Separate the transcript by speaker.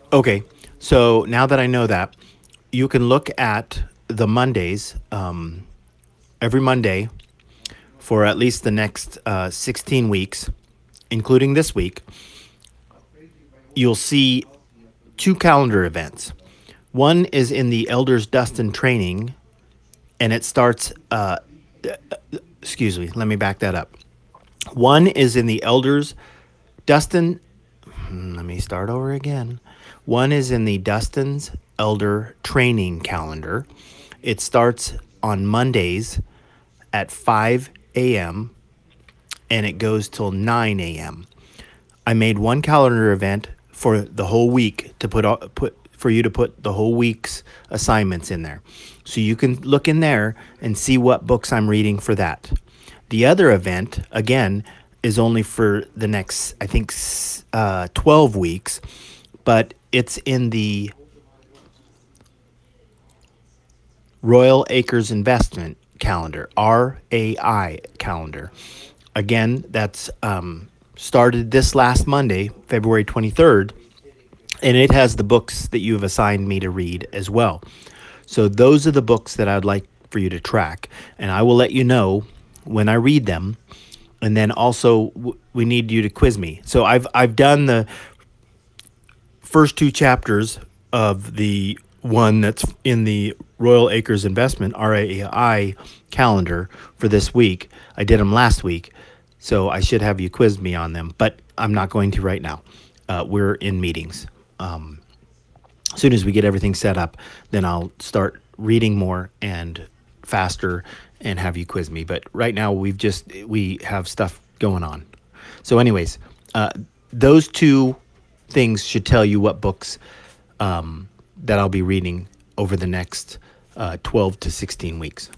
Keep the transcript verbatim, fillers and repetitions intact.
Speaker 1: Okay, so now that I know that, you can look at the Mondays, um, every Monday for at least the next uh, sixteen weeks, including this week. You'll see two calendar events. One is in the Elders Dustin training, and it starts, uh, excuse me, let me back that up. One is in the Elders Dustin, hmm, let me start over again. One is in the Dustin's Elder Training Calendar. It starts on Mondays at five a m and it goes till nine a m. I made one calendar event for the whole week to put put for you to put the whole week's assignments in there. So you can look in there and see what books I'm reading for that. The other event, again, is only for the next, I think, uh, twelve weeks, but it's in the Royal Acres Investment Calendar, R A I calendar. Again, that's um, started this last Monday, February twenty-third, and it has the books that you have assigned me to read as well. So those are the books that I'd like for you to track, and I will let you know when I read them. And then also, w- we need you to quiz me. So I've I've done the first two chapters of the one that's in the Royal Acres Investment R A I calendar for this week. I did them last week, so I should have you quiz me on them, but I'm not going to right now. Uh, we're in meetings. Um, as soon as we get everything set up, then I'll start reading more and faster and have you quiz me. But right now, we've just we have stuff going on. So, anyways, uh, those two things should tell you what books um, that I'll be reading over the next uh, twelve to sixteen weeks.